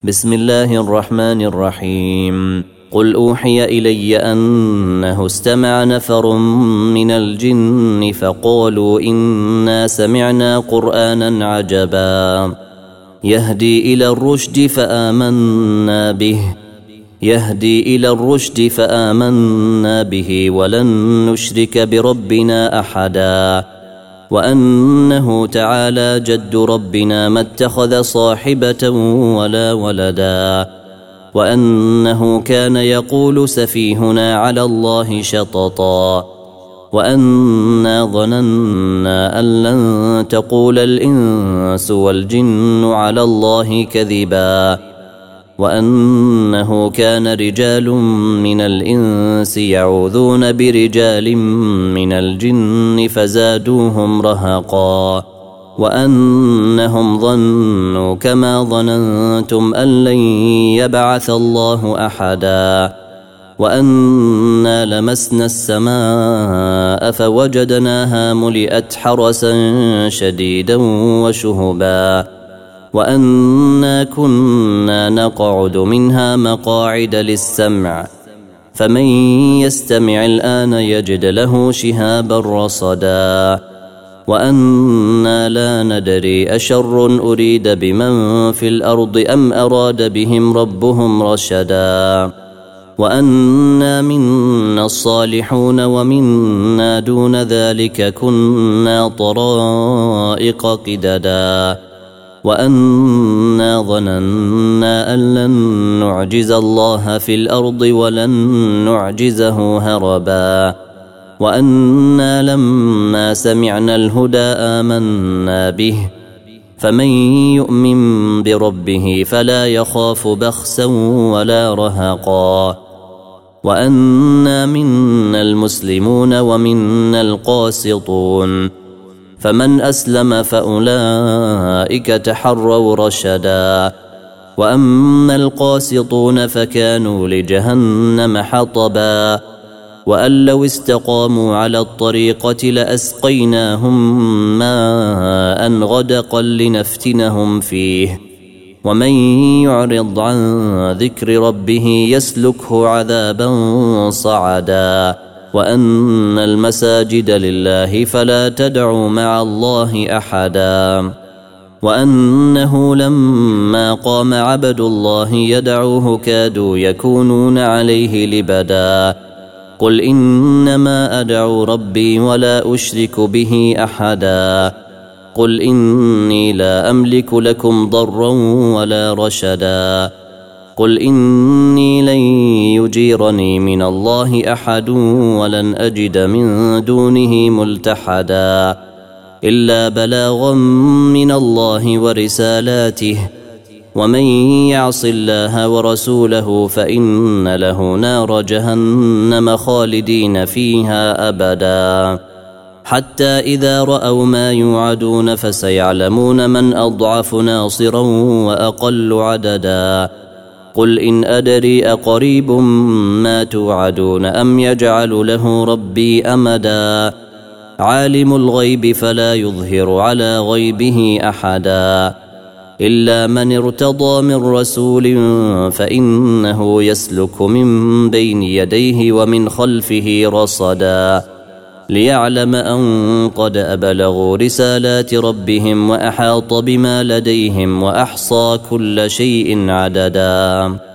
بسم الله الرحمن الرحيم. قل أوحي إلي أنه استمع نفر من الجن فقالوا إنا سمعنا قرآنا عجبا يهدي إلى الرشد فآمنا به ولن نشرك بربنا أحدا وأنه تعالى جد ربنا ما اتخذ صاحبة ولا ولدا وأنه كان يقول سفيهنا على الله شططا وأنا ظننا أن لن تقول الإنس والجن على الله كذبا وأنه كان رجال من الإنس يعوذون برجال من الجن فزادوهم رهقا وأنهم ظنوا كما ظننتم أن لن يبعث الله أحدا وأنا لمسنا السماء فوجدناها ملئت حرسا شديدا وشهبا وأنا كنا نقعد منها مقاعد للسمع فمن يستمع الآن يجد له شهابا رصدا وأنا لا ندري أشر أريد بمن في الأرض أم أراد بهم ربهم رشدا وأنا منا الصالحون ومنا دون ذلك كنا طرائق قددا وأنا ظننا أن لن نعجز الله في الأرض ولن نعجزه هربا وأنا لما سمعنا الهدى آمنا به فمن يؤمن بربه فلا يخاف بخسا ولا رهقا وأنا منا المسلمون ومنا القاسطون فمن أسلم فأولئك تحروا رشدا وأما القاسطون فكانوا لجهنم حطبا وأن لو استقاموا على الطريقة لأسقيناهم ماء غدقا لنفتنهم فيه ومن يعرض عن ذكر ربه يسلكه عذابا صعدا وأن المساجد لله فلا تدعوا مع الله أحدا وأنه لما قام عبد الله يدعوه كادوا يكونون عليه لبدا قل إنما أدعو ربي ولا أشرك به أحدا قل إني لا أملك لكم ضرا ولا رشدا قل إني لن يجيرني من الله أحد ولن أجد من دونه ملتحدا إلا بلاغا من الله ورسالاته ومن يعص الله ورسوله فإن له نار جهنم خالدين فيها أبدا حتى إذا رأوا ما يوعدون فسيعلمون من أضعف ناصرا وأقل عددا قل إن أدري أقريب ما توعدون أم يجعل له ربي أمدا عالم الغيب فلا يظهر على غيبه أحدا إلا من ارتضى من رسول فإنه يسلك من بين يديه ومن خلفه رصدا ليعلم أن قد أبلغوا رسالات ربهم وأحاط بما لديهم وأحصى كل شيء عددا